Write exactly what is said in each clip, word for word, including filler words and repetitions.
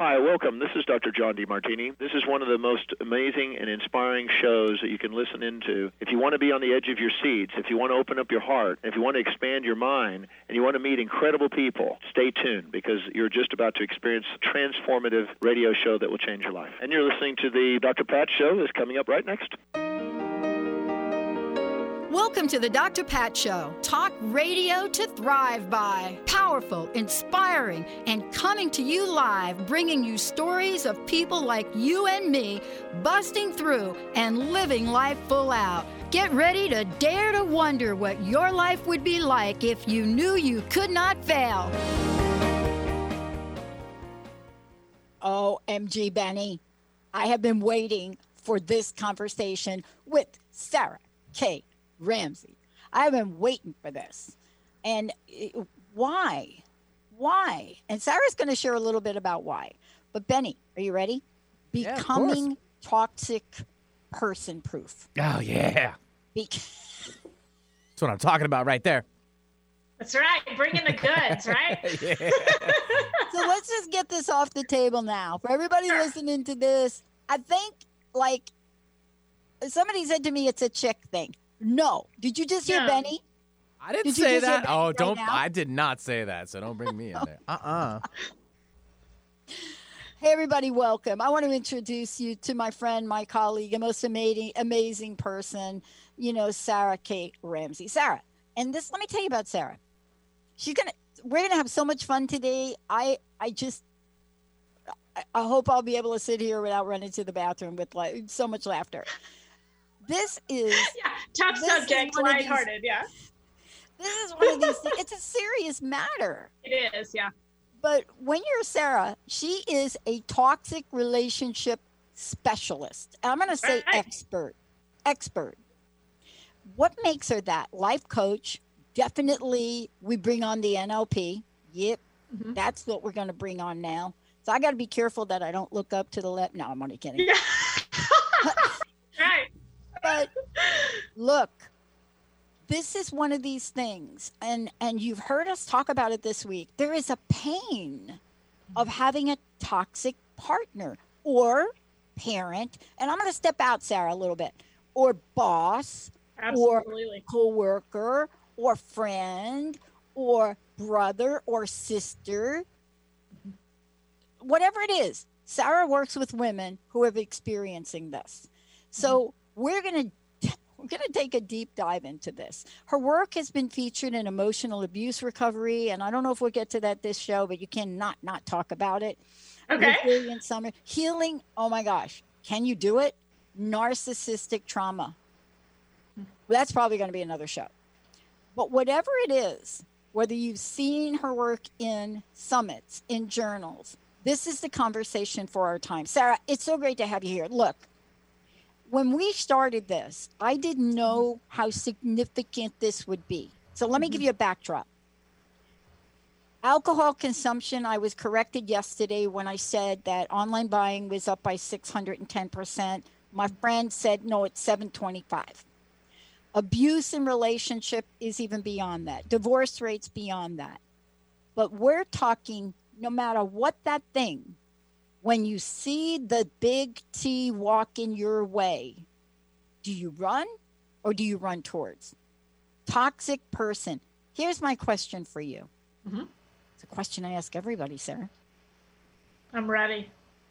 Hi, welcome. This is Doctor John DeMartini. This is one of the most amazing and inspiring shows that you can listen into. If you want to be on the edge of your seats, if you want to open up your heart, if you want to expand your mind, and you want to meet incredible people, stay tuned because you're just about to experience a transformative radio show that will change your life. And you're listening to the Doctor Pat Show that's coming up right next. Welcome to the Doctor Pat Show. Talk radio to thrive by. Powerful, inspiring, and coming to you live, bringing you stories of people like you and me busting through and living life full out. Get ready to dare to wonder what your life would be like if you knew you could not fail. O M G, Benny, I have been waiting for this conversation with Sarah K. Ramsey. I've been waiting for this. And why? Why? And Sarah's going to share a little bit about why. But Benny, are you ready? Yeah, Becoming toxic person proof. Oh, yeah. Be- That's what I'm talking about right there. That's right. Bring in the goods, right? Yeah. So let's just get this off the table now. For everybody Sure. listening to this, I think, like, somebody said to me it's a chick thing. No. Did you just hear No. Benny? I didn't Did you say just hear that. Benny Oh, right don't. now? I did not say that, so don't bring me in there. Uh-uh. Hey, everybody, welcome. I want to introduce you to my friend, my colleague, a most amazing, amazing person, you know, Sarah K. Ramsey. Sarah, and this, let me tell you about Sarah. She's going to, we're going to have so much fun today. I, I just, I, I hope I'll be able to sit here without running to the bathroom with like so much laughter. This is, Yeah, tough This is subject, one of these- lighthearted, yeah. this is one of these things. It's a serious matter. It is, yeah. But when you're Sarah, she is a toxic relationship specialist. And I'm going to say Right. expert. Expert. What makes her that? Life coach. Definitely, we bring on the N L P. Yep. Mhm. That's what we're going to bring on now. So I got to be careful that I don't look up to the left. No, I'm only kidding. Yeah. Right. But look, this is one of these things, and and you've heard us talk about it this week. There is a pain of having a toxic partner or parent, and I'm going to step out, Sarah, a little bit, or boss, Absolutely. coworker, or friend, or brother, or sister, whatever it is. Sarah works with women who are experiencing this. So we're going to we're going to take a deep dive into this. Her work has been featured in emotional abuse recovery, and I don't know if we'll get to that this show, but you cannot not talk about it. Okay. Resilience Summit, healing. Oh my gosh, can you do it? Narcissistic trauma. Well, that's probably going to be another show. But whatever it is, whether you've seen her work in summits, in journals, this is the conversation for our time. Sarah, it's so great to have you here. Look, when we started this, I didn't know how significant this would be. So let me give you a backdrop. Alcohol consumption, I was corrected yesterday when I said that online buying was up by six hundred ten percent. My friend said, no, it's seven twenty-five. Abuse in relationship is even beyond that. Divorce rates beyond that. But we're talking, no matter what that thing, when you see the big T walking your way, do you run or do you run towards? Toxic person. Here's my question for you. Mhm. It's a question I ask everybody, Sarah. I'm ready.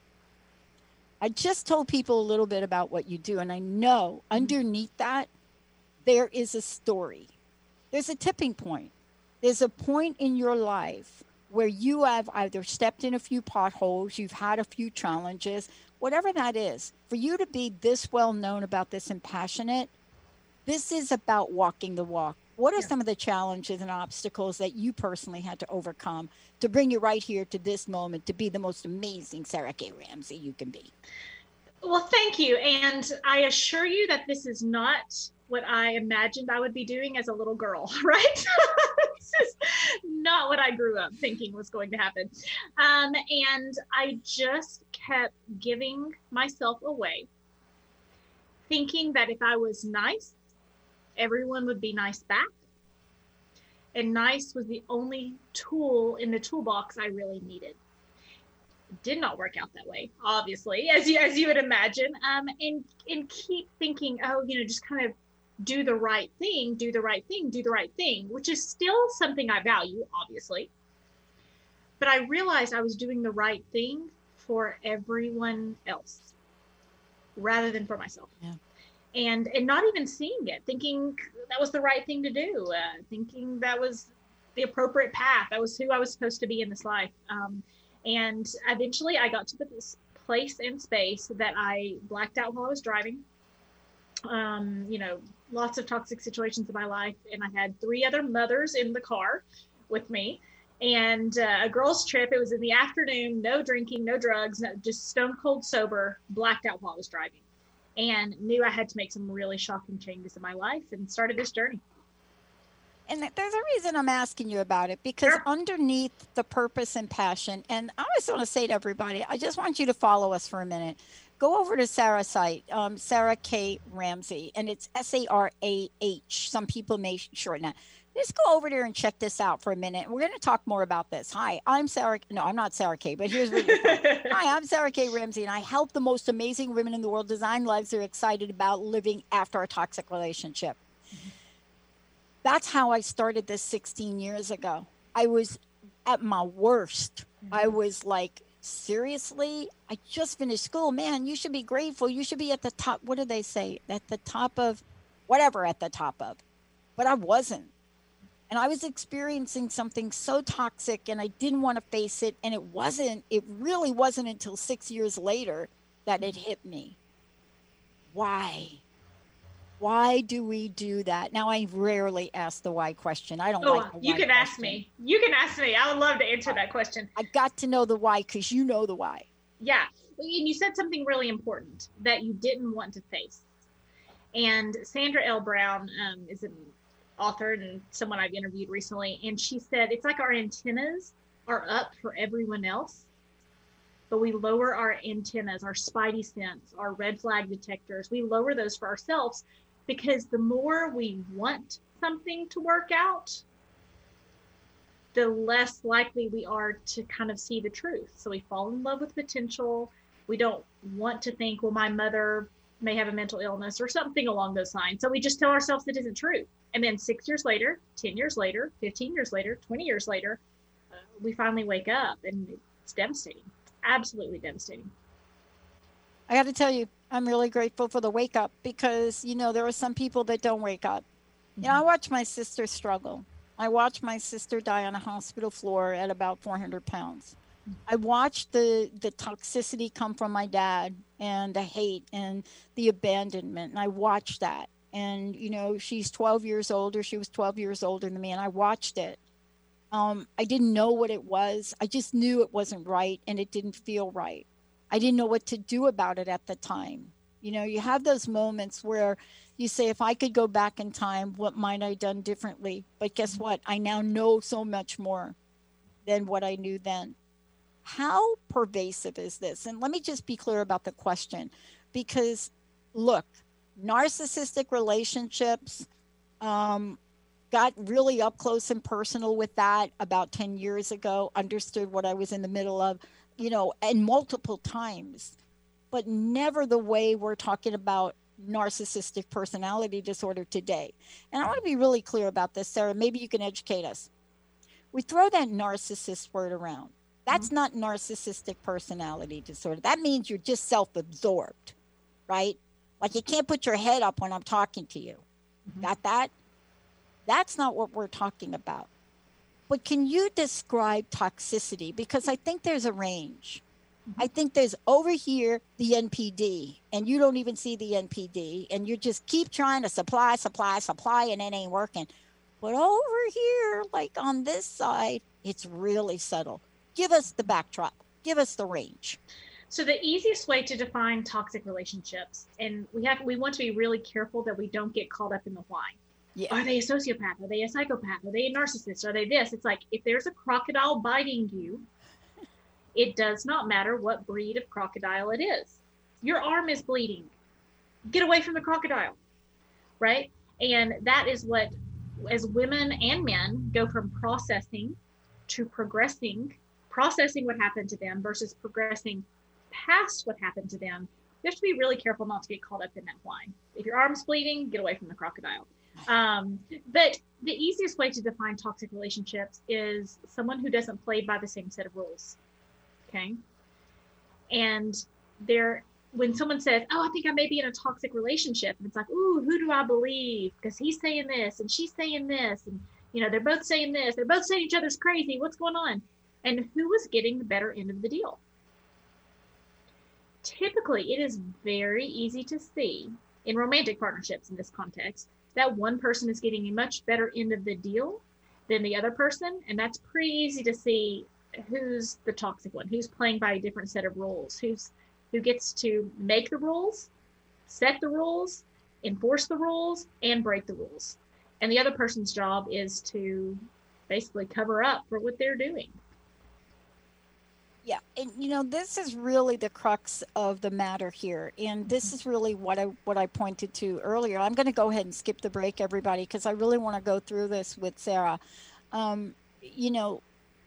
I just told people a little bit about what you do, and I know underneath that, there is a story. There's a tipping point. There's a point in your life where you have either stepped in a few potholes, you've had a few challenges, whatever that is. For you to be this well known about this and passionate, this is about walking the walk. What are Yeah. some of the challenges and obstacles that you personally had to overcome to bring you right here to this moment to be the most amazing Sarah K. Ramsey you can be? Well, thank you. And I assure you that this is not what I imagined I would be doing as a little girl, right? This is not what I grew up thinking was going to happen. Um, and I just kept giving myself away, thinking that if I was nice, everyone would be nice back. And nice was the only tool in the toolbox I really needed. did not work out that way, obviously, as you as you would imagine. Um, and and keep thinking, oh, you know, just kind of do the right thing, do the right thing, do the right thing, which is still something I value, obviously. But I realized I was doing the right thing for everyone else rather than for myself. Yeah. And and not even seeing it, thinking that was the right thing to do, uh, thinking that was the appropriate path. That was who I was supposed to be in this life. Um, and eventually I got to this place and space that I blacked out while I was driving. Um, you know, lots of toxic situations in my life. And I had three other mothers in the car with me. And uh, a girls' trip. It was in the afternoon, no drinking, no drugs, no, just stone cold sober, blacked out while I was driving. And knew I had to make some really shocking changes in my life and started this journey. And there's a reason I'm asking you about it, because Sure. underneath the purpose and passion, and I always want to say to everybody, I just want you to follow us for a minute. Go over to Sarah's site, um, Sarah K. Ramsey, and it's S A R A H. Some people may shorten that. Just go over there and check this out for a minute. We're going to talk more about this. Hi, I'm Sarah. No, I'm not Sarah K, but here's what you're Hi, I'm Sarah K. Ramsey, and I help the most amazing women in the world design lives they're excited about living after a toxic relationship. Mm-hmm. That's how I started this sixteen years ago. I was at my worst. Mm-hmm. I was like, seriously? I just finished school. Man, you should be grateful. You should be at the top. What do they say? At the top of whatever at the top of. But I wasn't. And I was experiencing something so toxic and I didn't want to face it. And it wasn't, it really wasn't until six years later that it hit me. Why? Why do we do that? Now, I rarely ask the why question. I don't oh, like the you why can question. ask me. You can ask me. I would love to answer that question. I got to know the why because you know the why. Yeah. And you said something really important that you didn't want to face. And Sandra L. Brown um, is an author and someone I've interviewed recently. And she said, it's like our antennas are up for everyone else, but we lower our antennas, our spidey sense, our red flag detectors. We lower those for ourselves because the more we want something to work out, the less likely we are to kind of see the truth. So we fall in love with potential. We don't want to think, well, my mother may have a mental illness or something along those lines. So we just tell ourselves it isn't true. And then six years later, ten years later, fifteen years later, twenty years later, uh, we finally wake up and it's devastating. Absolutely devastating. I got to tell you, I'm really grateful for the wake up because, you know, there are some people that don't wake up. Mm-hmm. You know, I watched my sister struggle. I watched my sister die on a hospital floor at about four hundred pounds. I watched the, the toxicity come from my dad and the hate and the abandonment. And I watched that. And, you know, she's twelve years older. She was twelve years older than me. And I watched it. Um, I didn't know what it was. I just knew it wasn't right and it didn't feel right. I didn't know what to do about it at the time. You know, you have those moments where you say, if I could go back in time, what might I have done differently? But guess what? I now know so much more than what I knew then. How pervasive is this? And let me just be clear about the question, because look, narcissistic relationships, um, got really up close and personal with that about ten years ago, understood what I was in the middle of, you know, and multiple times, but never the way we're talking about narcissistic personality disorder today. And I want to be really clear about this, Sarah. Maybe you can educate us. We throw that narcissist word around. That's mm-hmm. not narcissistic personality disorder. That means you're just self-absorbed, right? Like you can't put your head up when I'm talking to you. Mm-hmm. Got that? That's not what we're talking about. But can you describe toxicity? Because I think there's a range. Mm-hmm. I think there's over here, the N P D, and you don't even see the N P D, and you just keep trying to supply, supply, supply, and it ain't working. But over here, like on this side, it's really subtle. Give us the backdrop. Give us the range. So the easiest way to define toxic relationships, and we have we want to be really careful that we don't get caught up in the why. Yeah. Are they a sociopath? Are they a psychopath? Are they a narcissist? Are they this? It's like, if there's a crocodile biting you, it does not matter what breed of crocodile it is. Your arm is bleeding. Get away from the crocodile, right? And that is what, as women and men go from processing to progressing processing what happened to them versus progressing past what happened to them, you have to be really careful not to get caught up in that why. If your arm's bleeding, get away from the crocodile. Um, but the easiest way to define toxic relationships is someone who doesn't play by the same set of rules. Okay. And they're, when someone says, oh, I think I may be in a toxic relationship, and it's like, ooh, who do I believe? Because he's saying this and she's saying this, and you know, they're both saying this, they're both saying each other's crazy. What's going on? And who was getting the better end of the deal? Typically, it is very easy to see in romantic partnerships in this context that one person is getting a much better end of the deal than the other person. And that's pretty easy to see who's the toxic one, who's playing by a different set of rules, who's who gets to make the rules, set the rules, enforce the rules, and break the rules. And the other person's job is to basically cover up for what they're doing. Yeah, and you know, this is really the crux of the matter here, and this is really what I what I pointed to earlier. I'm going to go ahead and skip the break, everybody, because I really want to go through this with Sarah. Um, you know,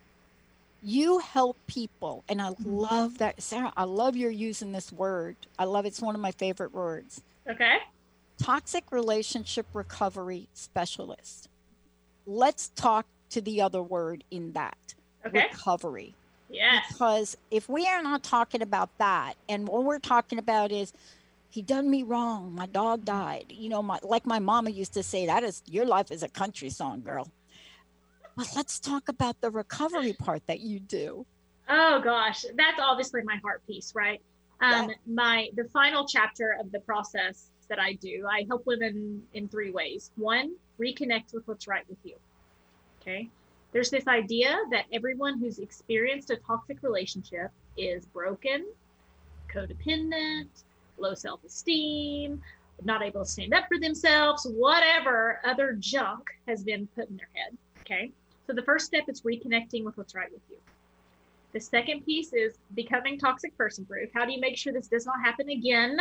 you help people, and I love that, Sarah. I love you're using this word. I love it's one of my favorite words. Okay. Toxic relationship recovery specialist. Let's talk to the other word in that. Okay. Recovery. Yes. Because if we are not talking about that, and what we're talking about is, he done me wrong, my dog died. You know, my like my mama used to say, that is, your life is a country song, girl. But let's talk about the recovery part that you do. Oh gosh, that's obviously my heart piece, right? Um, Yeah. My the final chapter of the process that I do, I help women in three ways. One, reconnect with what's right with you. Okay. There's this idea that everyone who's experienced a toxic relationship is broken, codependent, low self-esteem, not able to stand up for themselves, whatever other junk has been put in their head. Okay. So the first step is reconnecting with what's right with you. The second piece is becoming toxic person proof. How do you make sure this does not happen again?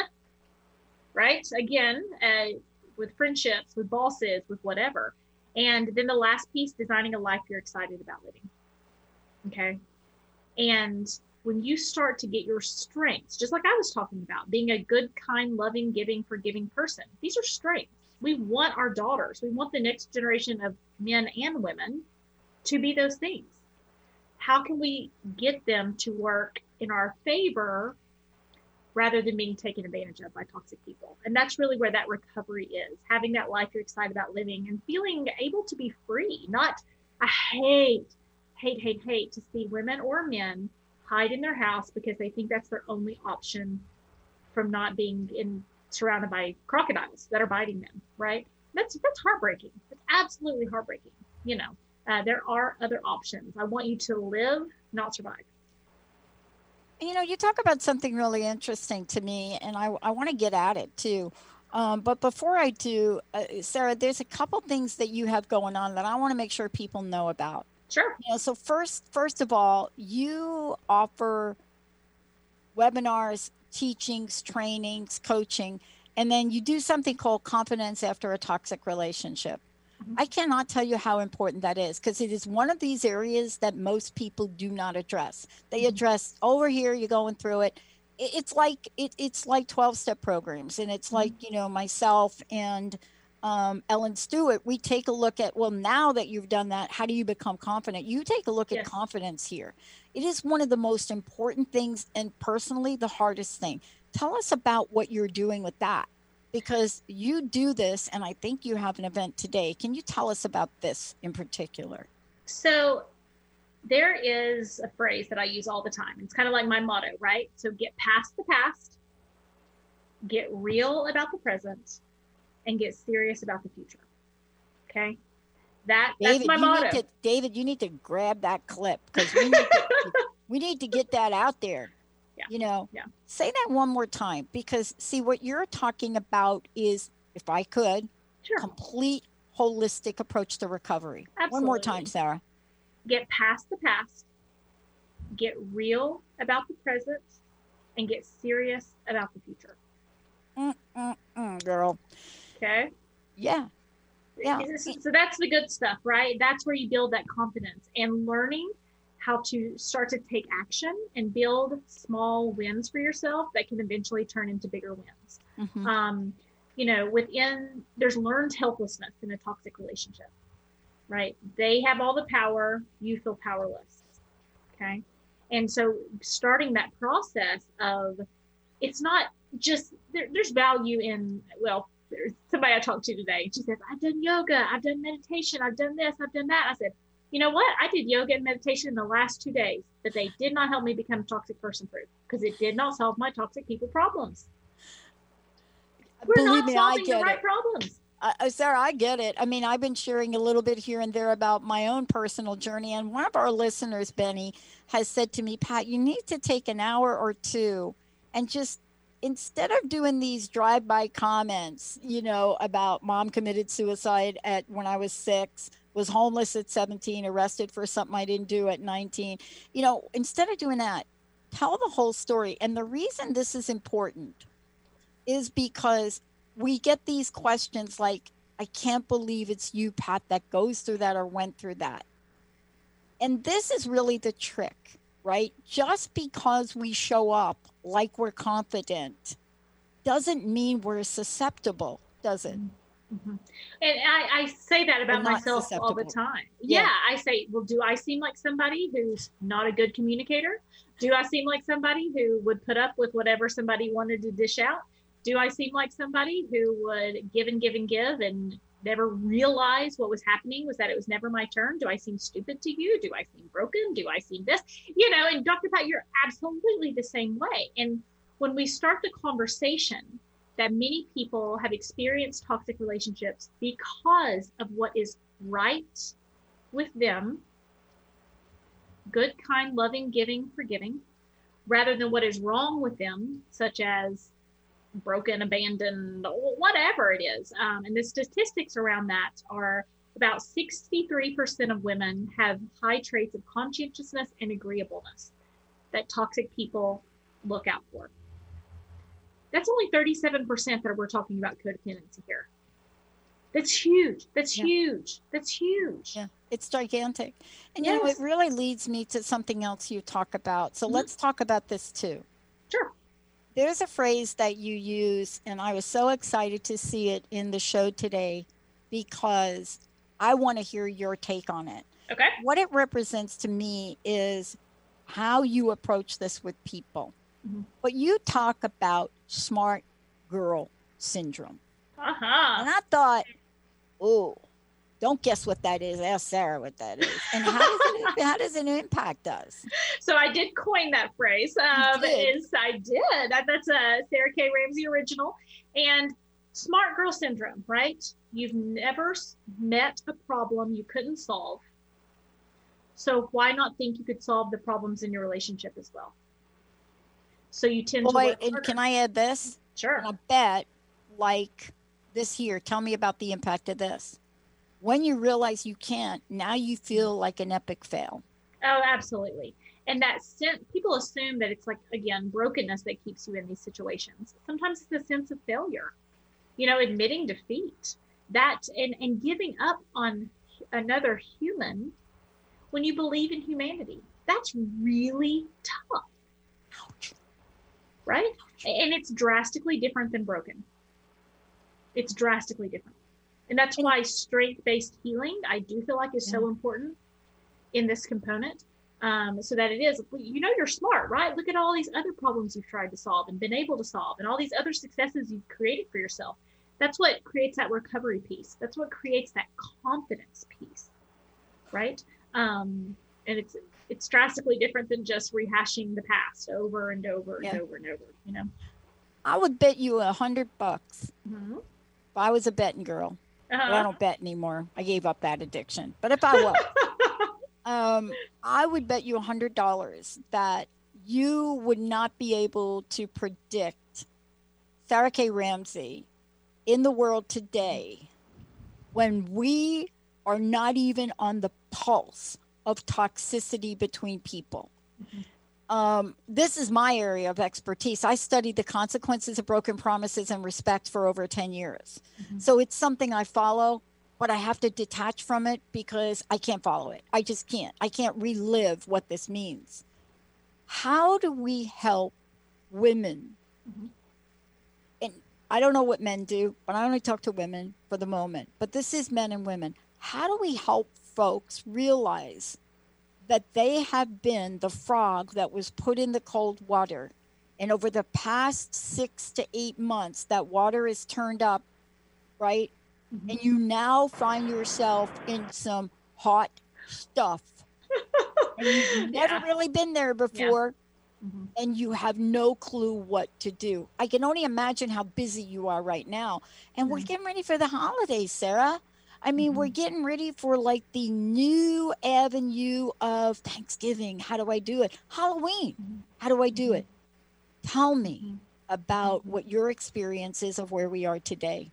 Right? Again, uh, with friendships, with bosses, with whatever. And then the last piece, designing a life you're excited about living. Okay. And when you start to get your strengths, just like I was talking about, being a good, kind, loving, giving, forgiving person, these are strengths. We want our daughters, we want the next generation of men and women to be those things. How can we get them to work in our favor rather than being taken advantage of by toxic people? And that's really where that recovery is, having that life you're excited about living and feeling able to be free. Not, I hate, hate, hate, hate to see women or men hide in their house because they think that's their only option from not being in surrounded by crocodiles that are biting them, right? That's that's heartbreaking. It's absolutely heartbreaking. You know, uh, there are other options. I want you to live, not survive. You know, you talk about something really interesting to me, and I, I want to get at it too. Um, but before I do, uh, Sarah, there's a couple things that you have going on that I want to make sure people know about. Sure. You know, so first, first of all, you offer webinars, teachings, trainings, coaching, and then you do something called confidence after a toxic relationship. Mhm. I cannot tell you how important that is, because it is one of these areas that most people do not address. They Mhm. address over here, you're going through it. It- It's like it, it's like twelve step programs, and it's Mhm. like, you know, myself and um, Ellen Stewart, we take a look at, well, now that you've done that, how do you become confident? You take a look at Yes. confidence here. It is one of the most important things, and personally, the hardest thing. Tell us about what you're doing with that, because you do this, and I think you have an event today. Can you tell us about this in particular? So there is a phrase that I use all the time. It's kind of like my motto, right? So get past the past, get real about the present, and get serious about the future. Okay? That that's David, my you motto. need to, David, you need to grab that clip, because we need to, we need to get that out there. Yeah. You know, Yeah. say that one more time, because see, what you're talking about is, if I could, Sure. complete holistic approach to recovery. One more time, Absolutely. Sarah. Get past the past, get real about the present, and get serious about the future. Mm, mm, mm, girl. Okay? Yeah. Yeah. So so that's the good stuff, right? That's where you build that confidence and learning how to start to take action and build small wins for yourself that can eventually turn into bigger wins. Mm-hmm. Um, you know, within, there's learned helplessness in a toxic relationship, right? They have all the power, you feel powerless, okay? And so starting that process of, it's not just, there, there's value in, well, there's somebody I talked to today, she says, I've done yoga, I've done meditation, I've done this, I've done that. I said, you know what? I did yoga and meditation in the last two days, but they did not help me become a toxic person proof because it did not solve my toxic people problems. We're Believe not me, I solving the get right it. problems. Uh, Sarah, I get it. I mean, I've been sharing a little bit here and there about my own personal journey. And one of our listeners, Benny, has said to me, Pat, you need to take an hour or two and just, instead of doing these drive-by comments, you know, about mom committed suicide at when I was six, was homeless at seventeen, arrested for something I didn't do at nineteen, you know, instead of doing that, tell the whole story. And the reason this is important is because we get these questions like, I can't believe it's you, Pat, that goes through that or went through that. And this is really the trick, right? Just because we show up like we're confident doesn't mean we're susceptible, does it? Mm-hmm. And I, I say that about myself all the time. Yeah. yeah, I say, well, do I seem like somebody who's not a good communicator? Do I seem like somebody who would put up with whatever somebody wanted to dish out? Do I seem like somebody who would give and give and give and never realize what was happening was that it was never my turn? Do I seem stupid to you? Do I seem broken? Do I seem this? You know, and Doctor Pat, you're absolutely the same way. And when we start the conversation that many people have experienced toxic relationships because of what is right with them, good, kind, loving, giving, forgiving, rather than what is wrong with them, such as broken, abandoned, whatever it is. Um, and the statistics around that are about sixty-three percent of women have high traits of conscientiousness and agreeableness that toxic people look out for. That's only thirty-seven percent that we're talking about codependency here. That's huge. That's yeah. huge. That's huge. Yeah, it's gigantic. And yes. you know, it really leads me to something else you talk about. So mm-hmm. let's talk about this too. Sure. There's a phrase that you use, and I was so excited to see it in the show today because I want to hear your take on it. Okay. What it represents to me is how you approach this with people. Mm-hmm. But you talk about smart girl syndrome. Uh-huh. And I thought, oh, don't guess what that is. Ask Sarah what that is. And how does it, how does it impact us? So I did coin that phrase. Um, is I did. That, that's a Sarah K. Ramsey original. And smart girl syndrome, right? You've never met a problem you couldn't solve. So why not think you could solve the problems in your relationship as well? So you tend Boy, to work and harder. Can I add this? Sure. And I bet, like this here, tell me about the impact of this. When you realize you can't, now you feel like an epic fail. Oh, absolutely. And that sense, people assume that it's like, again, brokenness that keeps you in these situations. Sometimes it's a sense of failure, you know, admitting defeat, that and, and giving up on another human when you believe in humanity. That's really tough. Ouch. Right? Ouch. And it's drastically different than broken. It's drastically different. And that's why strength-based healing, I do feel like is yeah. so important in this component, um, so that it is, you know, you're smart, right? Look at all these other problems you've tried to solve and been able to solve and all these other successes you've created for yourself. That's what creates that recovery piece. That's what creates that confidence piece, right? Um, and it's it's drastically different than just rehashing the past over and over and yeah. over and over, you know? I would bet you a hundred bucks mm-hmm. if I was a betting girl. Uh-huh. Well, I don't bet anymore. I gave up that addiction. But if I was, um, I would bet you a hundred dollars that you would not be able to predict Sarah K. Ramsey in the world today when we are not even on the pulse of toxicity between people. Mm-hmm. Um, this is my area of expertise. I studied the consequences of broken promises and respect for over ten years. Mm-hmm. So it's something I follow. but I have to detach from it because I can't follow it. I just can't. I can't relive what this means. How do we help women? Mhm. And I don't know what men do, but I only talk to women for the moment. But this is men and women. How do we help folks realize that they have been the frog that was put in the cold water? And over the past six to eight months, that water is turned up, right? Mhm. And you now find yourself in some hot stuff. And you've never Yeah. really been there before. Mhm. And you have no clue what to do. I can only imagine how busy you are right now. And we're Mhm. getting ready for the holidays, Sarah. I mean, we're Mhm. getting ready for like the new avenue of Thanksgiving. How do I do it? Halloween. Mhm. How do I do Mhm. it? Tell me Mhm. about Mhm. what your experience is of where we are today.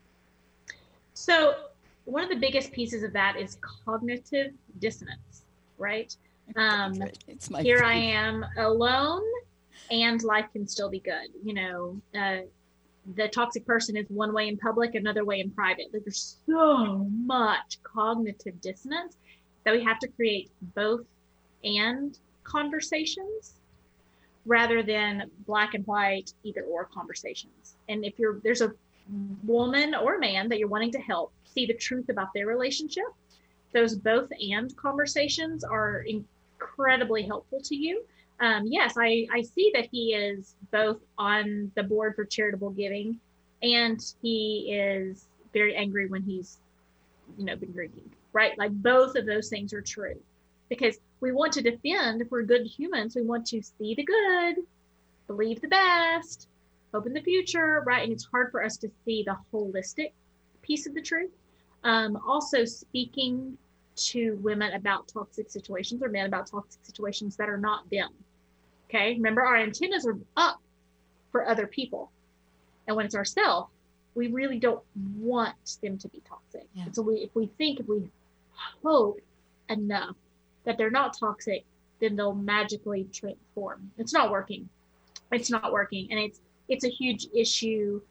So one of the biggest pieces of that is cognitive dissonance, right? Um, Favorite. It's my here I favorite. am alone and life can still be good. You know, uh, the toxic person is one way in public, another way in private. Like, there's so much cognitive dissonance that we have to create both and conversations rather than black and white, either or conversations. And if you're, there's a woman or man that you're wanting to help see the truth about their relationship, those both and conversations are incredibly helpful to you. Um, yes, I, I see that he is both on the board for charitable giving and he is very angry when he's, you know, been drinking, right? Like both of those things are true because we want to defend, if we're good humans, we want to see the good, believe the best, hope in the future, right? And it's hard for us to see the holistic piece of the truth. Um, also speaking to women about toxic situations or men about toxic situations that are not them. Okay. Remember, our antennas are up for other people. And when it's ourselves, we really don't want them to be toxic. Yeah. And so we, if we think, if we hope enough that they're not toxic, then they'll magically transform. It's not working. It's not working. And it's, it's a huge issue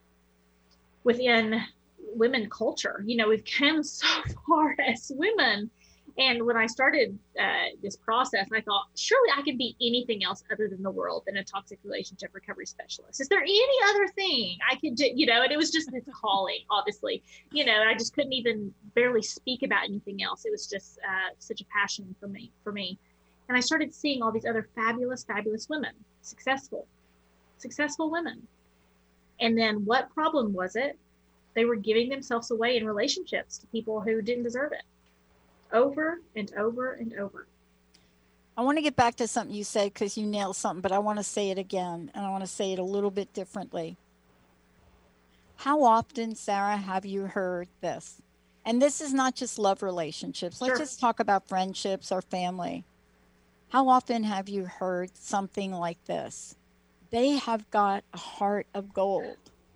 within women culture. You know, we've come so far as women. And when I started uh, this process, I thought, surely I can be anything else other than the world than a toxic relationship recovery specialist. Is there any other thing I could do? You know, and it was just a calling, obviously. You know, I just couldn't even barely speak about anything else. It was just uh, such a passion for me, for me. And I started seeing all these other fabulous, fabulous women, successful, successful women. And then what problem was it? They were giving themselves away in relationships to people who didn't deserve it. Over and over and over. I want to get back to something you said because you nailed something, but I want to say it again, and I want to say it a little bit differently. How often, Sarah, have you heard this? And this is not just love relationships. Let's Sure. just talk about friendships or family. How often have you heard something like this? They have got a heart of gold.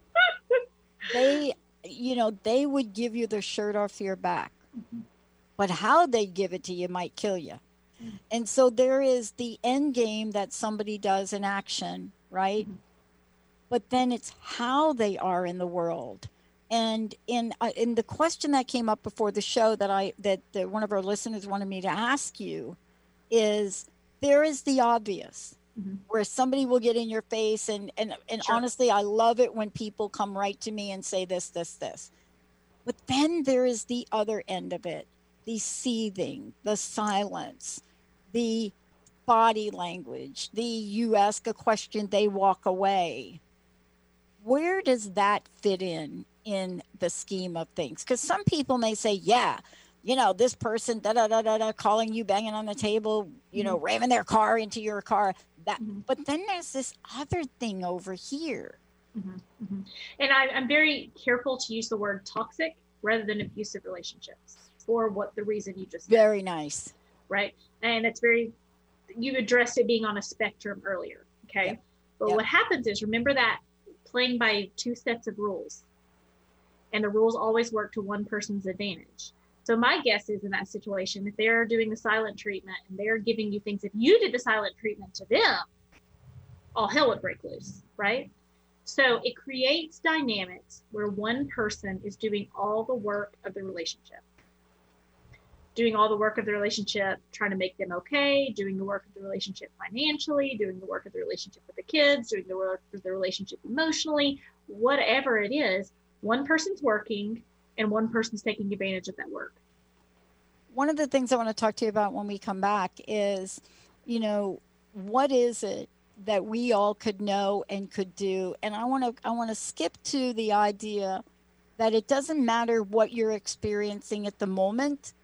They, you know, they would give you the shirt off your back. Mm-hmm. But how they give it to you might kill you. Mm-hmm. And so there is the end game that somebody does in action, right? Mm-hmm. But then it's how they are in the world. And in uh, in the question that came up before the show that I that, that one of our listeners wanted me to ask you is, there is the obvious, Mm-hmm. where somebody will get in your face and and and Sure. honestly, I love it when people come right to me and say this this this. But then there is the other end of it, the seething, the silence, the body language, the you ask a question, they walk away. Where does that fit in in the scheme of things? Because some people may say, yeah, you know, this person, da da da da da, calling you, banging on the table, you know, ramming their car into your car. That, Mm-hmm. but then there's this other thing over here. Mm-hmm. Mm-hmm. And I, I'm very careful to use the word toxic rather than abusive relationships for what the reason you just said. Very nice. Right. And it's very, you addressed it being on a spectrum earlier. Okay. Yep. But Yep. what happens is, remember that playing by two sets of rules, and the rules always work to one person's advantage. So my guess is, in that situation, if they're doing the silent treatment and they're giving you things, if you did the silent treatment to them, all hell would break loose, right? So it creates dynamics where one person is doing all the work of the relationship. doing all the work of the relationship, trying to make them okay, doing the work of the relationship financially, doing the work of the relationship with the kids, doing the work of the relationship emotionally, whatever it is, one person's working and one person's taking advantage of that work. One of the things I want to talk to you about when we come back is, you know, what is it that we all could know and could do? And I want to I want to skip to the idea that it doesn't matter what you're experiencing at the moment.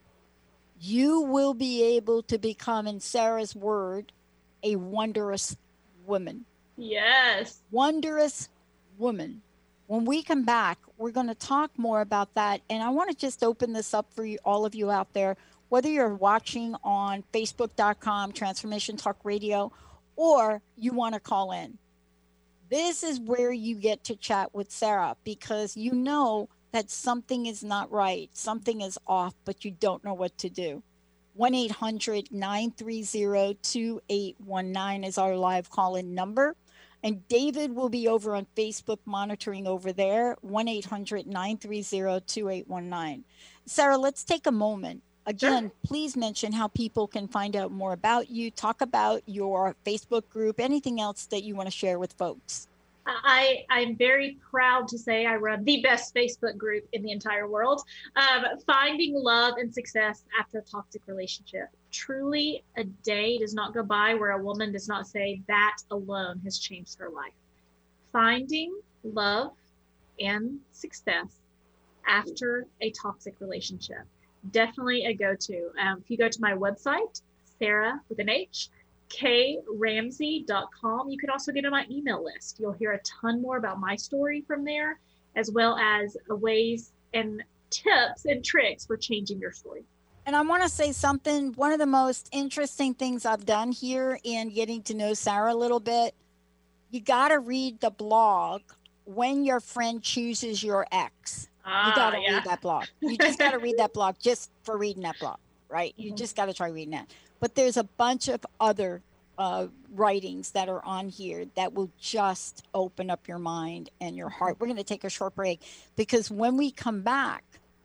You will be able to become, in Sarah's word, a wondrous woman. Yes. Wondrous woman. When we come back, we're going to talk more about that. And I want to just open this up for you, all of you out there, whether you're watching on facebook dot com, Transformation Talk Radio, or you want to call in. This is where you get to chat with Sarah, because you know that something is not right, something is off, but you don't know what to do. one eight hundred nine three zero two eight one nine is our live call-in number. And David will be over on Facebook monitoring over there, one eight hundred nine three zero two eight one nine. Sarah, let's take a moment. Again, sure. Please mention how people can find out more about you, talk about your Facebook group, anything else that you want to share with folks. I, I'm very proud to say I run the best Facebook group in the entire world, um, Finding Love and Success After a Toxic Relationship. Truly, a day does not go by where a woman does not say that alone has changed her life. Finding love and success after a toxic relationship. Definitely a go-to. Um, if you go to my website, Sarah with an H, k ramsey dot com. You can also get on my email list. You'll hear a ton more about my story from there, as well as ways and tips and tricks for changing your story. And I want to say something. One of the most interesting things I've done here in getting to know Sarah a little bit, you got to read the blog When Your Friend Chooses Your Ex. Ah, you got to yeah. read that blog. You just got to read that blog just for reading that blog, right? You mm-hmm. just got to try reading that. But there's a bunch of other uh, writings that are on here that will just open up your mind and your heart. We're going to take a short break, because when we come back,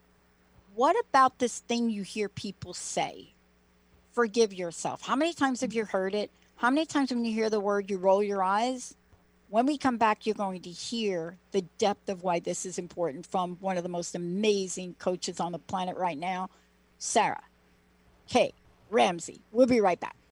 what about this thing you hear people say? Forgive yourself. How many times have you heard it? How many times when you hear the word, you roll your eyes? When we come back, you're going to hear the depth of why this is important from one of the most amazing coaches on the planet right now, Sarah K. Ramsey. We'll be right back.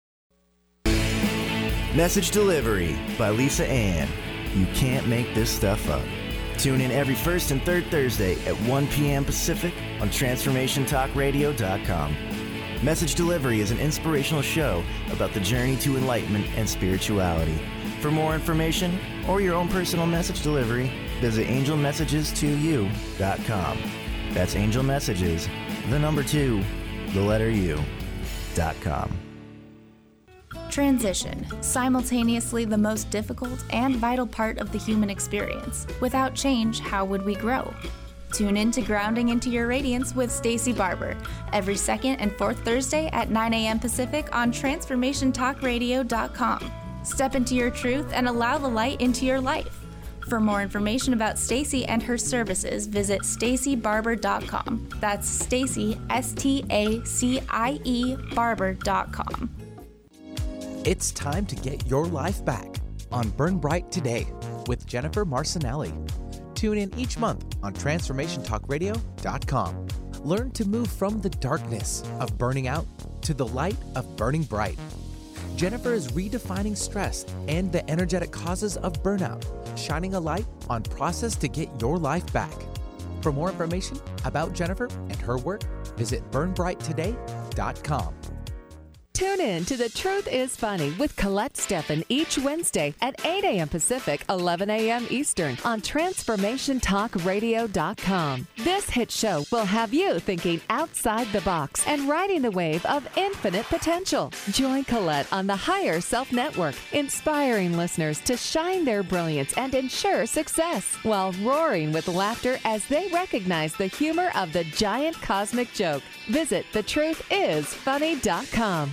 Message Delivery by Lisa Ann. You can't make this stuff up. Tune in every first and third Thursday at one p.m. Pacific on transformation talk radio dot com. Message Delivery is an inspirational show about the journey to enlightenment and spirituality. For more information or your own personal message delivery, visit angel messages two u dot com. That's Angel Messages, the number two, the letter U, dot com. Transition, simultaneously the most difficult and vital part of the human experience. Without change, how would we grow? Tune in to Grounding into Your Radiance with Stacey Barber every second and fourth Thursday at nine a.m. Pacific on transformation talk radio dot com. Step into your truth and allow the light into your life. For more information about Stacey and her services, visit stacey barber dot com. That's Stacey, S T A C I E, barber dot com. It's time to get your life back on Burn Bright Today with Jennifer Marcinelli. Tune in each month on transformation talk radio dot com. Learn to move from the darkness of burning out to the light of burning bright. Jennifer is redefining stress and the energetic causes of burnout, shining a light on process to get your life back. For more information about Jennifer and her work, visit burn bright today dot com. Tune in to The Truth is Funny with Colette Steffen each Wednesday at eight a.m. Pacific, eleven a.m. Eastern on transformation talk radio dot com. This hit show will have you thinking outside the box and riding the wave of infinite potential. Join Colette on the Higher Self Network, inspiring listeners to shine their brilliance and ensure success while roaring with laughter as they recognize the humor of the giant cosmic joke. Visit the truth is funny dot com.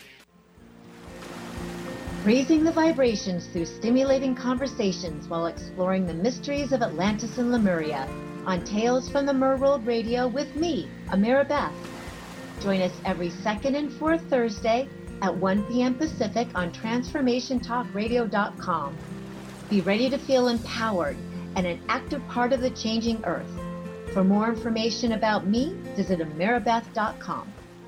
Raising the vibrations through stimulating conversations while exploring the mysteries of Atlantis and Lemuria on Tales from the Merworld Radio with me, Amira Beth. Join us every second and fourth Thursday at one p.m. Pacific on transformation talk radio dot com. Be ready to feel empowered and an active part of the changing earth. For more information about me, visit ameribeth dot com.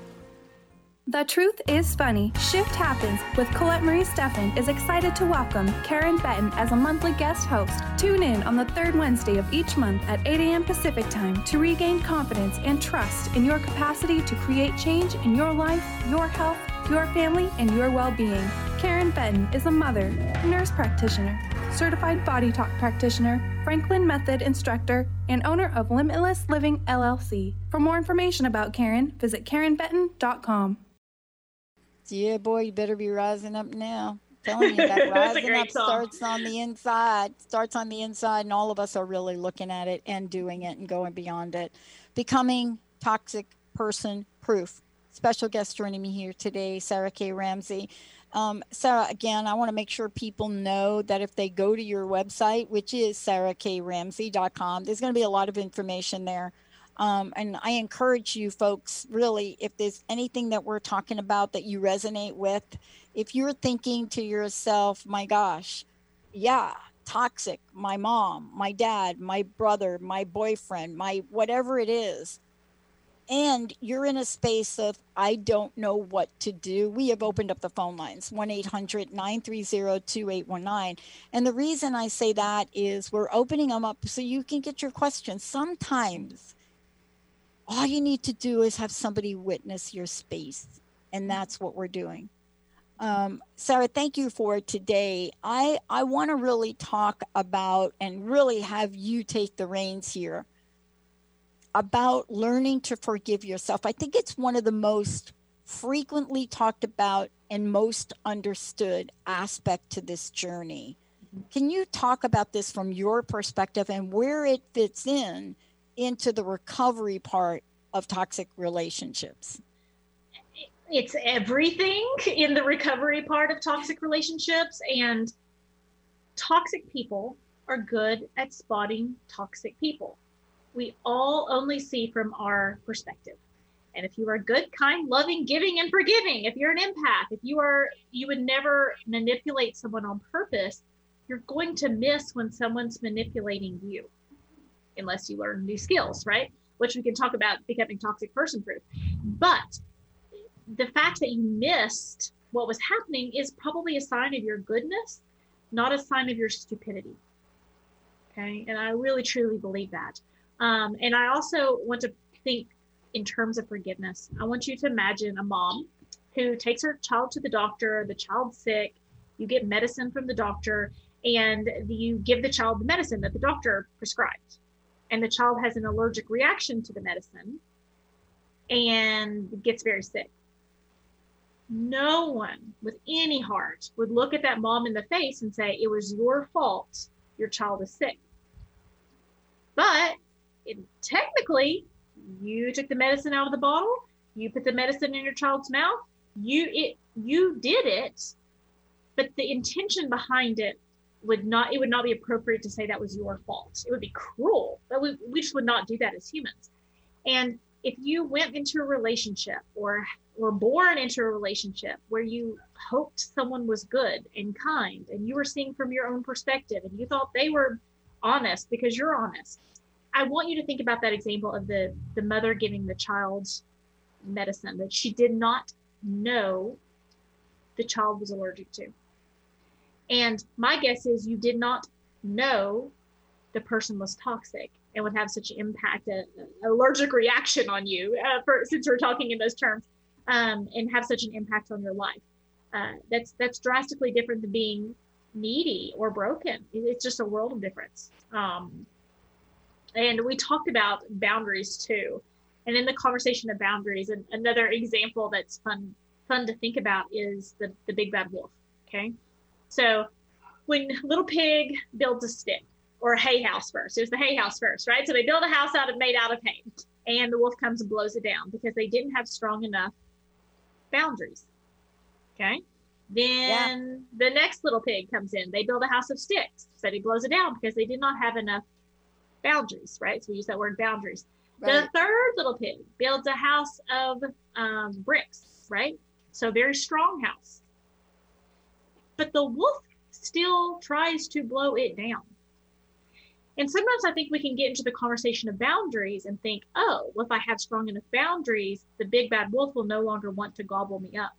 The Truth is Funny. Shift Happens with Colette Marie Steffen is excited to welcome Karen Benton as a monthly guest host. Tune in on the third Wednesday of each month at eight a.m. Pacific Time to regain confidence and trust in your capacity to create change in your life, your health, your family, and your well-being. Karen Benton is a mother, nurse practitioner, certified body talk practitioner, Franklin Method instructor, and owner of Limitless Living L L C. For more information about Karen, visit karen benton dot com. Yeah, boy, you better be rising up now. I'm telling you, that rising up song. starts on the inside, starts on the inside, and all of us are really looking at it and doing it and going beyond it. Becoming toxic person proof. Special guest joining me here today, Sarah K. Ramsey. Um, Sarah, again, I want to make sure people know that if they go to your website, which is sarah k ramsey dot com, there's going to be a lot of information there. Um, and I encourage you folks, really, if there's anything that we're talking about that you resonate with, if you're thinking to yourself, my gosh, yeah, toxic, my mom, my dad, my brother, my boyfriend, my whatever it is, and you're in a space of, I don't know what to do, we have opened up the phone lines, one eight hundred nine three zero two eight one nine. And the reason I say that is we're opening them up so you can get your questions. Sometimes all you need to do is have somebody witness your space, and that's what we're doing. Um, Sarah, thank you for today. I, I want to really talk about and really have you take the reins here about learning to forgive yourself. I think it's one of the most frequently talked about and most understood aspect to this journey. Can you talk about this from your perspective and where it fits in into the recovery part of toxic relationships? It's everything in the recovery part of toxic relationships, and toxic people are good at spotting toxic people. We all only see from our perspective. And if you are good, kind, loving, giving, and forgiving, if you're an empath, if you are, you would never manipulate someone on purpose, you're going to miss when someone's manipulating you, unless you learn new skills, right? Which we can talk about becoming toxic person proof. But the fact that you missed what was happening is probably a sign of your goodness, not a sign of your stupidity. Okay. And I really, truly believe that. Um, and I also want to think in terms of forgiveness. I want you to imagine a mom who takes her child to the doctor, the child's sick, you get medicine from the doctor, and you give the child the medicine that the doctor prescribed. And the child has an allergic reaction to the medicine and gets very sick. No one with any heart would look at that mom in the face and say, it was your fault your child is sick. But it, technically, you took the medicine out of the bottle, you put the medicine in your child's mouth, you it you did it, but the intention behind it would not, it would not be appropriate to say that was your fault. It would be cruel, but we, we just would not do that as humans. And if you went into a relationship or were born into a relationship where you hoped someone was good and kind, and you were seeing from your own perspective, and you thought they were honest because you're honest, I want you to think about that example of the, the mother giving the child medicine that she did not know the child was allergic to. And my guess is you did not know the person was toxic and would have such an impact, an allergic reaction on you, uh, for, since we're talking in those terms, um, and have such an impact on your life. Uh, that's that's drastically different than being needy or broken. It's just a world of difference. Um, and we talked about boundaries too. And in the conversation of boundaries, and another example that's fun fun to think about is the, the big bad wolf, okay? So when Little Pig builds a stick, or a hay house first, it was the hay house first, right? So they build a house out of made out of hay, and the wolf comes and blows it down because they didn't have strong enough boundaries, okay? Then yeah. the next Little Pig comes in, they build a house of sticks, so he blows it down because they did not have enough boundaries, right? So we use that word boundaries. Right. The third little pig builds a house of um, bricks, right? So very strong house. But the wolf still tries to blow it down. And sometimes I think we can get into the conversation of boundaries and think, oh, well, if I have strong enough boundaries, the big bad wolf will no longer want to gobble me up.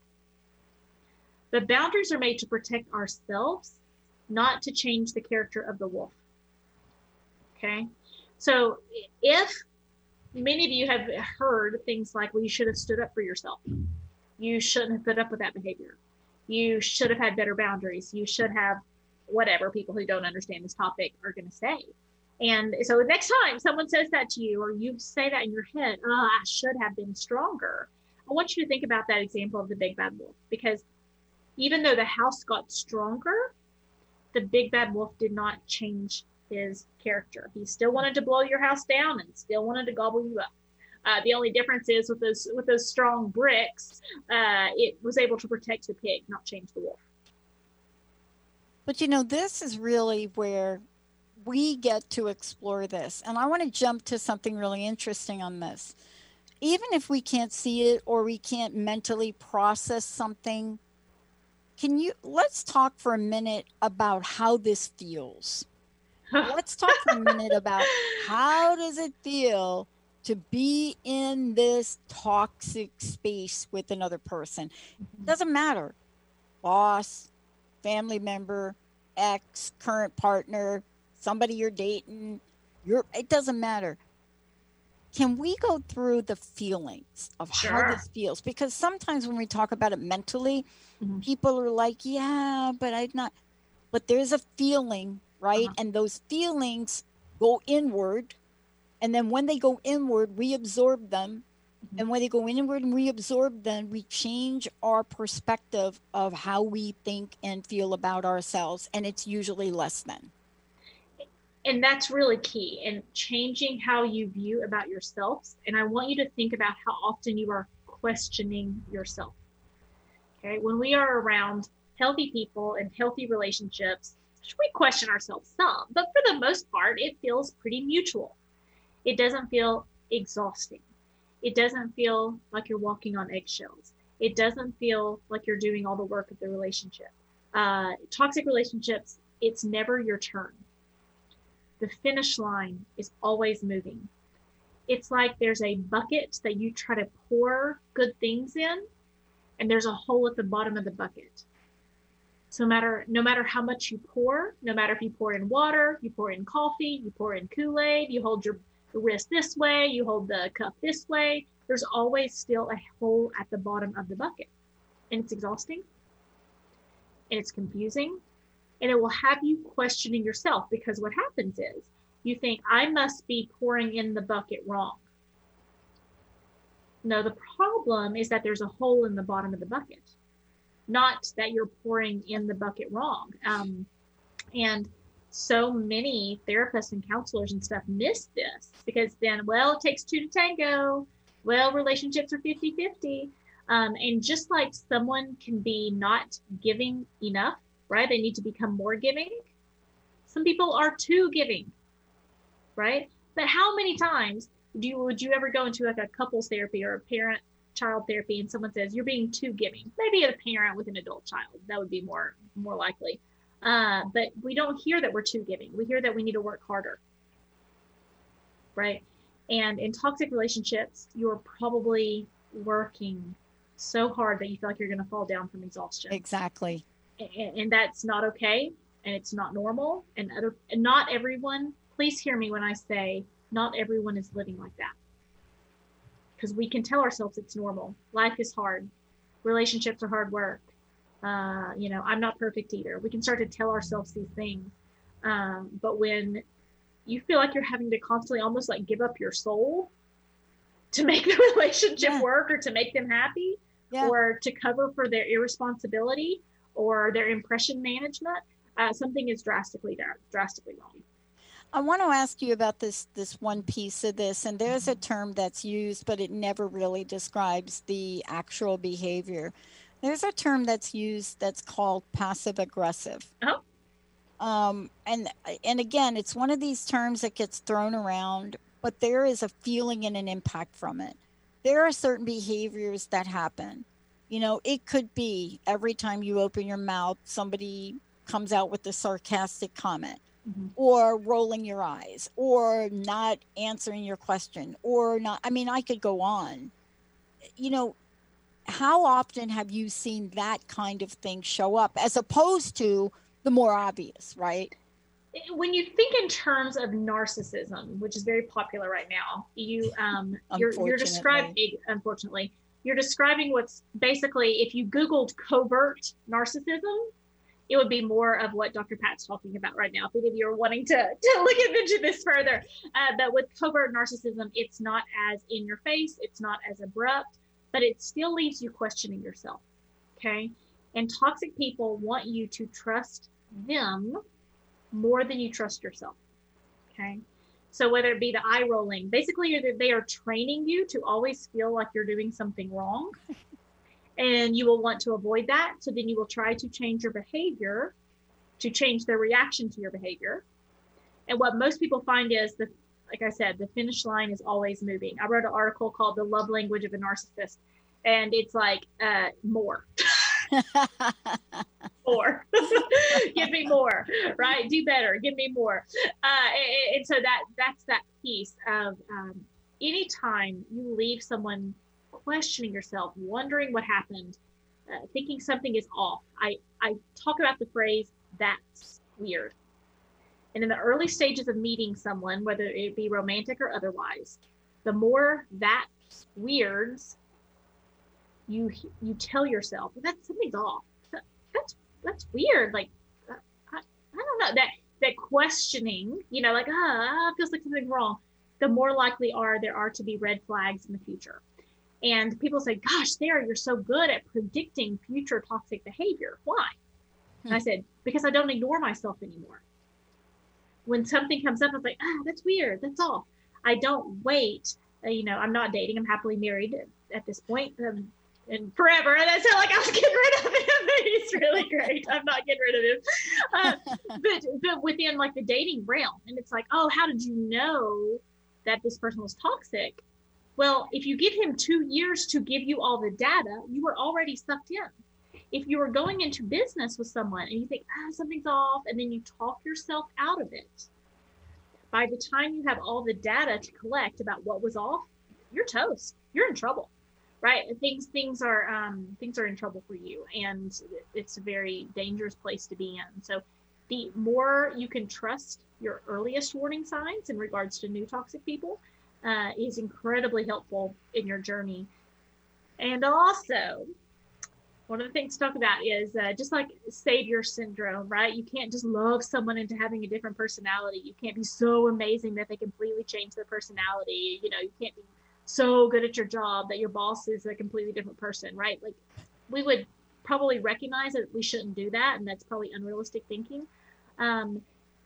But boundaries are made to protect ourselves, not to change the character of the wolf. Okay? So if many of you have heard things like, well, you should have stood up for yourself. You shouldn't have put up with that behavior. You should have had better boundaries. You should have whatever people who don't understand this topic are going to say. And so next time someone says that to you, or you say that in your head, oh, I should have been stronger. I want you to think about that example of the big bad wolf, because even though the house got stronger, the big bad wolf did not change his character. He still wanted to blow your house down and still wanted to gobble you up. Uh, the only difference is with those with those strong bricks, uh, it was able to protect the pig, not change the wolf. But you know, this is really where we get to explore this. And I want to jump to something really interesting on this. Even if we can't see it or we can't mentally process something, can you, let's talk for a minute about how this feels. Let's talk for a minute about how does it feel to be in this toxic space with another person. It doesn't matter. Boss, family member, ex, current partner, somebody you're dating, you're, it doesn't matter. Can we go through the feelings of Sure. how this feels? Because sometimes when we talk about it mentally, Mhm. people are like, yeah, but I'm not, but there's a feeling, right? Uh-huh. And those feelings go inward. And then when they go inward, we absorb them. Mhm. And when they go inward and we absorb them, we change our perspective of how we think and feel about ourselves. And it's usually less than. And that's really key in changing how you view about yourselves. And I want you to think about how often you are questioning yourself. Okay, when we are around healthy people and healthy relationships, we question ourselves some, but for the most part, it feels pretty mutual. It doesn't feel exhausting. It doesn't feel like you're walking on eggshells. It doesn't feel like you're doing all the work of the relationship. Uh, toxic relationships, it's never your turn. The finish line is always moving. It's like there's a bucket that you try to pour good things in, and there's a hole at the bottom of the bucket. So no matter, no matter how much you pour, no matter if you pour in water, you pour in coffee, you pour in Kool-Aid, you hold your wrist this way, you hold the cup this way, there's always still a hole at the bottom of the bucket. And it's exhausting, and it's confusing, and it will have you questioning yourself, because what happens is you think, I must be pouring in the bucket wrong. No, the problem is that there's a hole in the bottom of the bucket, not that you're pouring in the bucket wrong. Um, and so many therapists and counselors and stuff miss this, because then, well, it takes two to tango. Well, relationships are fifty-fifty. Um, and just like someone can be not giving enough, right? They need to become more giving. Some people are too giving, right? But how many times do you, would you ever go into like a couples therapy or a parent child therapy and someone says, you're being too giving? Maybe a parent with an adult child, that would be more, more likely. Uh, but we don't hear that we're too giving. We hear that we need to work harder, right? And in toxic relationships, you're probably working so hard that you feel like you're going to fall down from exhaustion. Exactly. And, and that's not okay. And it's not normal. And other, and not everyone, please hear me when I say not everyone is living like that. Because we can tell ourselves it's normal. Life is hard. Relationships are hard work. Uh, you know, I'm not perfect either. We can start to tell ourselves these things. Um, but when you feel like you're having to constantly almost like give up your soul to make the relationship Yeah. work, or to make them happy, Yeah. or to cover for their irresponsibility or their impression management, uh, something is drastically, drastically wrong. I want to ask you about this this one piece of this, and there's a term that's used, but it never really describes the actual behavior. There's a term that's used that's called passive aggressive. Oh. Um, and and again, it's one of these terms that gets thrown around, but there is a feeling and an impact from it. There are certain behaviors that happen. You know, it could be every time you open your mouth, somebody comes out with a sarcastic comment, mm-hmm. or rolling your eyes, or not answering your question, or not. I mean, I could go on. You know, how often have you seen that kind of thing show up as opposed to the more obvious, right? When you think in terms of narcissism, which is very popular right now, you um, you're, you're describing, unfortunately, you're describing what's basically, if you Googled covert narcissism, it would be more of what Doctor Pat's talking about right now. If any of you are wanting to, to look into this further, uh, but with covert narcissism, it's not as in your face, it's not as abrupt, but it still leaves you questioning yourself. Okay, and toxic people want you to trust them more than you trust yourself. Okay, so whether it be the eye rolling, basically they are training you to always feel like you're doing something wrong, and you will want to avoid that. So then you will try to change your behavior to change their reaction to your behavior. And what most people find is, the, like I said, the finish line is always moving. I wrote an article called The Love Language of a Narcissist, and it's like uh, more. more. Give me more, right? Do better. Give me more. Uh, and, and so that that's that piece of um, anytime you leave someone questioning yourself, wondering what happened, uh, thinking something is off. I, I talk about the phrase, that's weird. And in the early stages of meeting someone, whether it be romantic or otherwise, the more that's weirds, you you tell yourself, well, that something's off. That, that's that's weird. Like, I, I don't know. That that questioning, you know, like, ah, it feels like something's wrong. The more likely are there are to be red flags in the future. And people say, gosh, Sarah, you're so good at predicting future toxic behavior. Why? Hmm. And I said, because I don't ignore myself anymore. When something comes up, I'm like, ah, that's weird. That's all. I don't wait. Uh, you know, I'm not dating. I'm happily married at, at this point. Um, and forever. And I sound like I was getting rid of him. He's really great. I'm not getting rid of him. Uh, but, but within like the dating realm. And it's like, oh, how did you know that this person was toxic? Well, if you give him two years to give you all the data, you were already sucked in. If you were going into business with someone and you think, ah, something's off, and then you talk yourself out of it, by the time you have all the data to collect about what was off, you're toast. You're in trouble, right? Things things are um, things are in trouble for you, and it's a very dangerous place to be in. So the more you can trust your earliest warning signs in regards to new toxic people, Uh, is incredibly helpful in your journey. And also, one of the things to talk about is uh, just like savior syndrome, right? You can't just love someone into having a different personality. You can't be so amazing that they completely change their personality. You know, you can't be so good at your job that your boss is a completely different person, right? Like, we would probably recognize that we shouldn't do that, and that's probably unrealistic thinking. Um,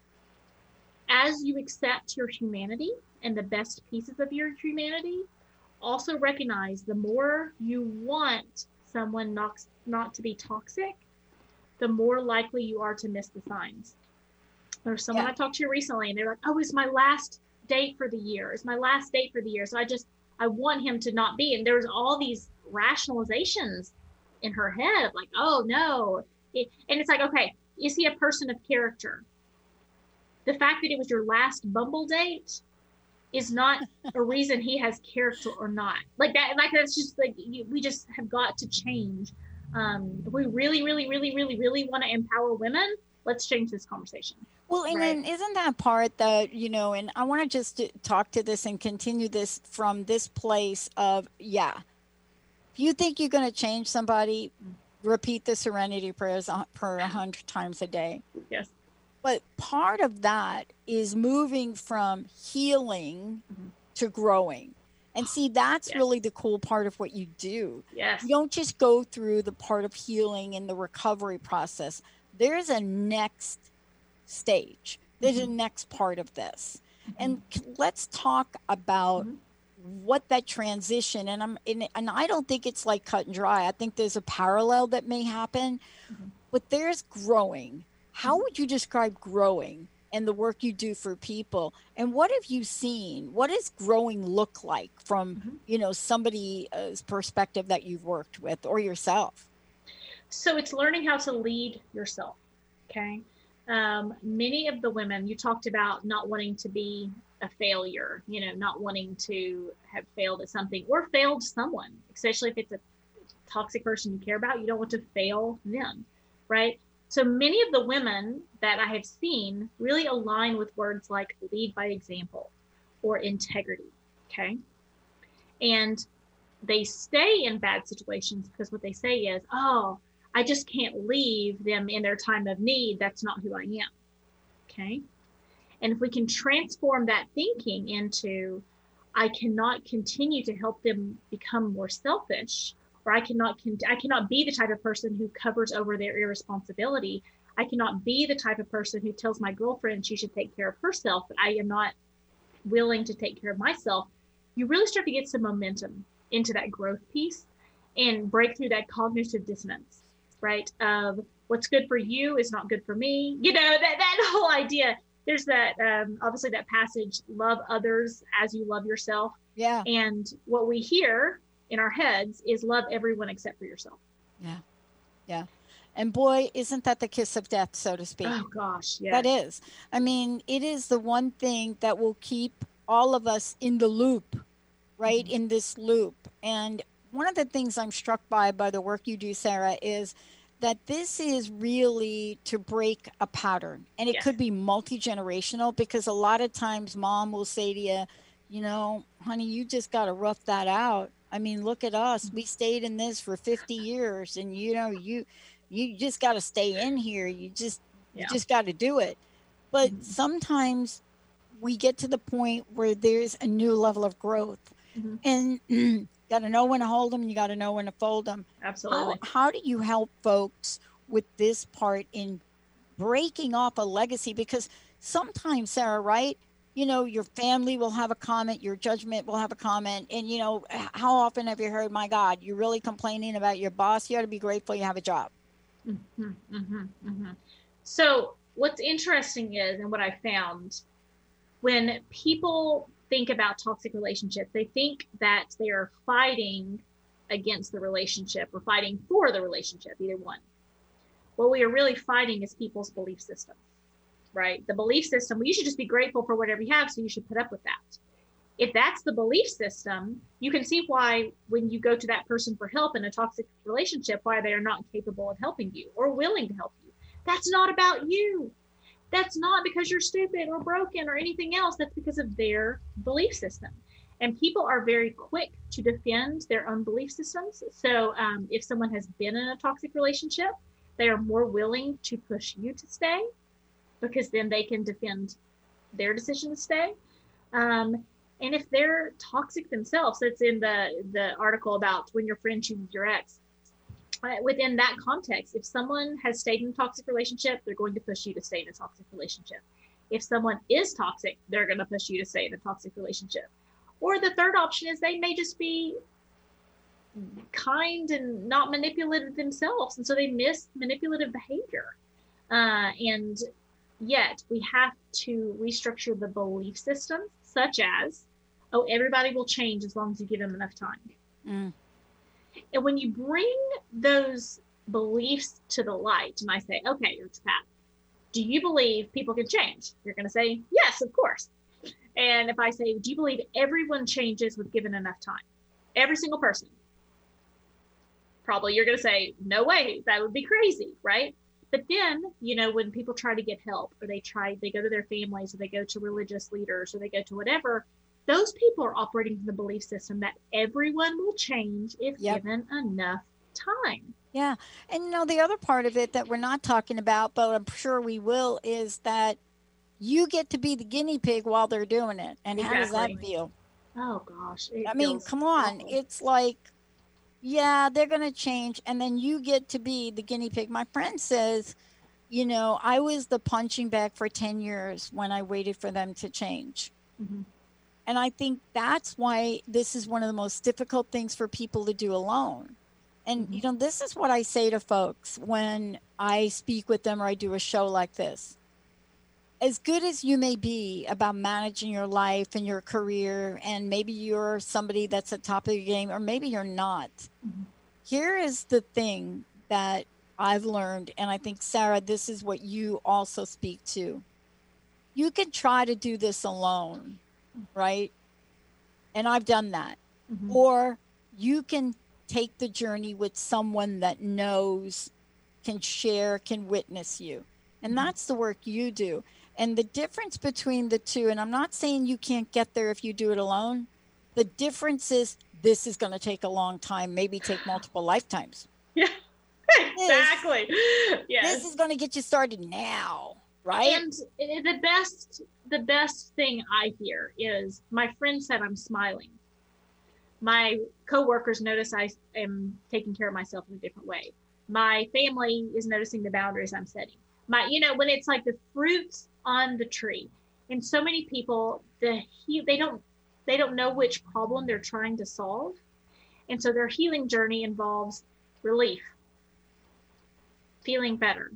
as you accept your humanity and the best pieces of your humanity, also recognize the more you want someone not, not to be toxic, the more likely you are to miss the signs. There's someone yeah. I talked to recently, and they're like, oh, it's my last date for the year. It's my last date for the year. So I just, I want him to not be. And there's all these rationalizations in her head of like, oh, no. It, and it's like, okay, is he a person of character? The fact that it was your last Bumble date is not a reason he has character or not. Like that, like that's just like, you, we just have got to change. Um, if we really, really, really, really, really want to empower women, let's change this conversation. Well, and right? then isn't that part that, you know, and I want to just talk to this and continue this from this place of, yeah, if you think you're going to change somebody, repeat the serenity prayers per a hundred times a day. Yes. But part of that is moving from healing mm-hmm. to growing. And see, that's yes. really the cool part of what you do. Yes. You don't just go through the part of healing and the recovery process. There's a next stage. There's mm-hmm. a next part of this. Mm-hmm. And let's talk about mm-hmm. what that transition, and I'm and, and I don't think it's like cut and dry. I think there's a parallel that may happen, mm-hmm. but there's growing. How would you describe growing and the work you do for people. And what have you seen? What does growing look like from, mm-hmm. you know, somebody's perspective that you've worked with or yourself? So it's learning how to lead yourself. Okay. Um, many of the women you talked about not wanting to be a failure, you know, not wanting to have failed at something or failed someone, especially if it's a toxic person you care about. You don't want to fail them, right? So many of the women that I have seen really align with words like lead by example or integrity, okay? And they stay in bad situations because what they say is, oh, I just can't leave them in their time of need. That's not who I am, okay? And if we can transform that thinking into, I cannot continue to help them become more selfish, or I cannot, I cannot be the type of person who covers over their irresponsibility. I cannot be the type of person who tells my girlfriend she should take care of herself, but I am not willing to take care of myself. You really start to get some momentum into that growth piece and break through that cognitive dissonance, right? Of what's good for you is not good for me. You know, that, that whole idea. There's that, um, obviously that passage, love others as you love yourself. Yeah. And what we hear in our heads is love everyone except for yourself. Yeah. Yeah. And boy, isn't that the kiss of death, so to speak? Oh gosh. Yeah. That is. I mean, it is the one thing that will keep all of us in the loop, right? Mm-hmm. In this loop. And one of the things I'm struck by, by the work you do, Sarah, is that this is really to break a pattern. And it yes. could be multi-generational, because a lot of times mom will say to you, you know, honey, you just got to rough that out. I mean, look at us. We stayed in this for fifty years, and you know, you you just got to stay in here. You just yeah. you just got to do it. But mm-hmm. sometimes we get to the point where there's a new level of growth, mm-hmm. and you got to know when to hold them. You got to know when to fold them. Absolutely. How, how do you help folks with this part in breaking off a legacy? Because sometimes, Sarah, right? You know, your family will have a comment, your judgment will have a comment. And, you know, how often have you heard, my God, you're really complaining about your boss? You ought to be grateful you have a job. Mm-hmm, mm-hmm, mm-hmm. So what's interesting is, and what I found, when people think about toxic relationships, they think that they are fighting against the relationship or fighting for the relationship, either one. What we are really fighting is people's belief system. Right? The belief system, well, you should just be grateful for whatever you have, so you should put up with that. If that's the belief system, you can see why when you go to that person for help in a toxic relationship, why they are not capable of helping you or willing to help you. That's not about you. That's not because you're stupid or broken or anything else. That's because of their belief system. And people are very quick to defend their own belief systems. So um, if someone has been in a toxic relationship, they are more willing to push you to stay, because then they can defend their decision to stay. Um, and if they're toxic themselves, that's in the, the article about when your friend chooses your ex. Uh, within that context, if someone has stayed in a toxic relationship, they're going to push you to stay in a toxic relationship. If someone is toxic, they're going to push you to stay in a toxic relationship. Or the third option is they may just be kind and not manipulative themselves. And so they miss manipulative behavior. Uh, and Yet we have to restructure the belief systems, such as, oh, everybody will change as long as you give them enough time. Mm. And when you bring those beliefs to the light, and I say, okay, Pat, do you believe people can change? You're going to say, yes, of course. And if I say, do you believe everyone changes with given enough time? Every single person. Probably you're going to say, no way, that would be crazy, right? But then, you know, when people try to get help, or they try, they go to their families, or they go to religious leaders, or they go to whatever, those people are operating from the belief system that everyone will change if yep. given enough time. Yeah. And, you know, the other part of it that we're not talking about, but I'm sure we will, is that you get to be the guinea pig while they're doing it. And exactly. How does that feel? Oh, gosh. I mean, come on. Awful. It's like, yeah, they're going to change. And then you get to be the guinea pig. My friend says, you know, I was the punching bag for ten years when I waited for them to change. Mm-hmm. And I think that's why this is one of the most difficult things for people to do alone. And, mm-hmm. you know, this is what I say to folks when I speak with them or I do a show like this. as good as you may be about managing your life and your career, and maybe you're somebody that's at top of your game, or maybe you're not. Mm-hmm. Here is the thing that I've learned, and I think, Sarah, this is what you also speak to. You can try to do this alone, right? And I've done that. Mm-hmm. Or you can take the journey with someone that knows, can share, can witness you. And mm-hmm. that's the work you do. And the difference between the two, and I'm not saying you can't get there if you do it alone. The difference is this is going to take a long time, maybe take multiple lifetimes. Yeah, exactly. This, yes. This is going to get you started now, right? And the best, the best thing I hear is my friend said I'm smiling. My coworkers notice I am taking care of myself in a different way. My family is noticing the boundaries I'm setting. My, you know, when it's like the fruits on the tree, and so many people, the he, they don't, they don't know which problem they're trying to solve, and so their healing journey involves relief, feeling better,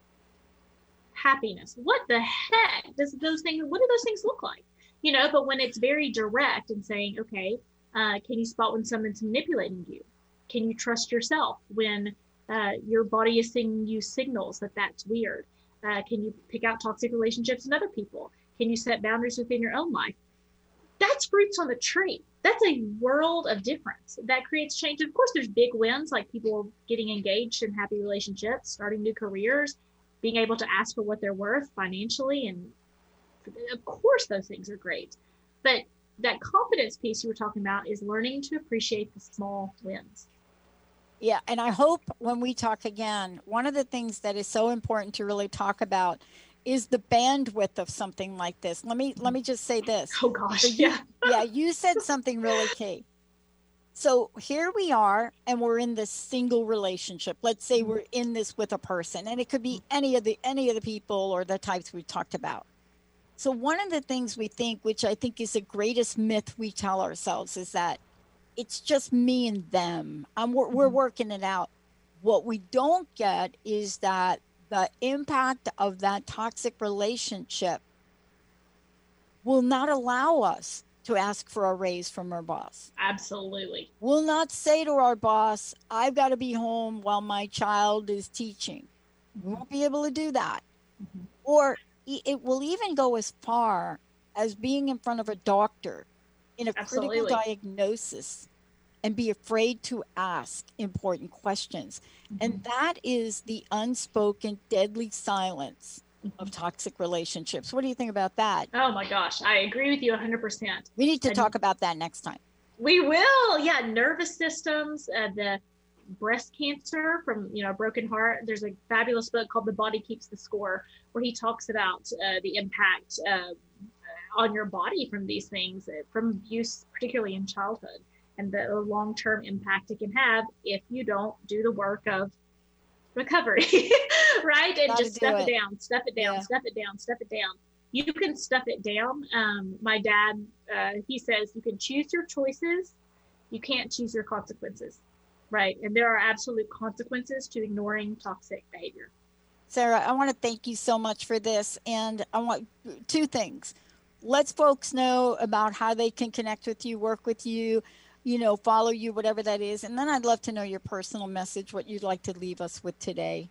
happiness. What the heck does those things? What do those things look like? You know, but when it's very direct and saying, okay, uh, can you spot when someone's manipulating you? Can you trust yourself when uh, your body is sending you signals that that's weird? Uh, can you pick out toxic relationships in other people? Can you set boundaries within your own life? That's fruits on the tree. That's a world of difference that creates change. Of course, there's big wins, like people getting engaged in happy relationships, starting new careers, being able to ask for what they're worth financially. And of course, those things are great. But that confidence piece you were talking about is learning to appreciate the small wins. Yeah. And I hope when we talk again, one of the things that is so important to really talk about is the bandwidth of something like this. Let me, let me just say this. Oh gosh. So you, yeah. yeah. You said something really key. So here we are, and we're in this single relationship. Let's say we're in this with a person, and it could be any of the, any of the people or the types we talked about. So one of the things we think, which I think is the greatest myth we tell ourselves, is that it's just me and them. I'm, we're, we're working it out. What we don't get is that the impact of that toxic relationship will not allow us to ask for a raise from our boss. Absolutely. We'll not say to our boss, I've got to be home while my child is teaching. We won't be able to do that. Mm-hmm. Or it will even go as far as being in front of a doctor in a Absolutely. critical diagnosis and be afraid to ask important questions. Mm-hmm. And that is the unspoken deadly silence of toxic relationships. What do you think about that? Oh my gosh, I agree with you one hundred percent. We need to and talk about that next time. We will. Yeah, nervous systems, uh, the breast cancer from, you know, broken heart. There's a fabulous book called The Body Keeps the Score, where he talks about uh, the impact uh, on your body from these things, uh, from abuse, particularly in childhood, and the long-term impact it can have if you don't do the work of recovery, right? And Gotta just stuff it. it down, stuff it down, yeah. stuff it down, stuff it down. You can stuff it down. Um, my dad, uh, he says you can choose your choices. You can't choose your consequences, right? And there are absolute consequences to ignoring toxic behavior. Sarah, I want to thank you so much for this. And I want two things. Let's folks know about how they can connect with you, work with you, you know, follow you, whatever that is. And then I'd love to know your personal message, what you'd like to leave us with today.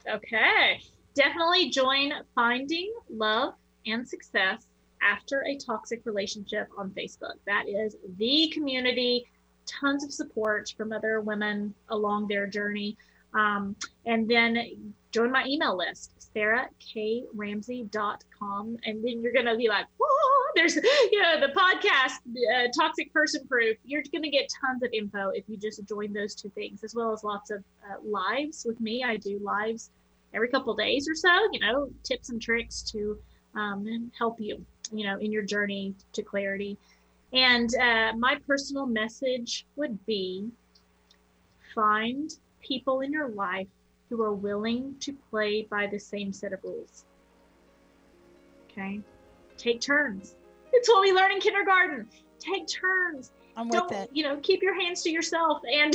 Okay. Definitely join Finding Love and Success After a Toxic Relationship on Facebook. That is the community, tons of support from other women along their journey. Um, and then join my email list, sarah k ramsey dot com. And then you're going to be like, whoa, there's, you know, the podcast, uh, Toxic Person Proof. You're going to get tons of info if you just join those two things, as well as lots of uh, lives with me. I do lives every couple of days or so, you know, tips and tricks to um, help you, you know, in your journey to clarity. And uh, my personal message would be find people in your life who are willing to play by the same set of rules. Okay? Take turns. It's what we learn in kindergarten. Take turns. I'm Don't, with it. You know, keep your hands to yourself and,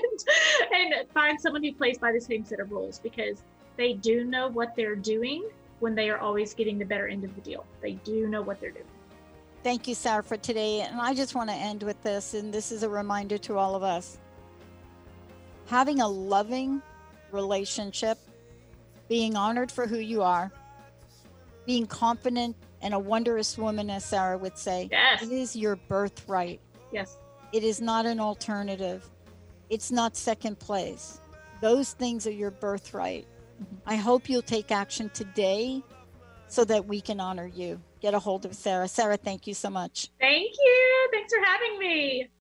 and and find someone who plays by the same set of rules, because they do know what they're doing when they are always getting the better end of the deal. They do know what they're doing. Thank you, Sarah, for today. And I just want to end with this, and this is a reminder to all of us. Having a loving relationship, being honored for who you are, being confident and a wondrous woman, as Sarah would say, yes. It is your birthright. Yes. It is not an alternative. It's not second place. Those things are your birthright. Mm-hmm. I hope you'll take action today so that we can honor you. Get a hold of Sarah. Sarah, thank you so much. Thank you. Thanks for having me.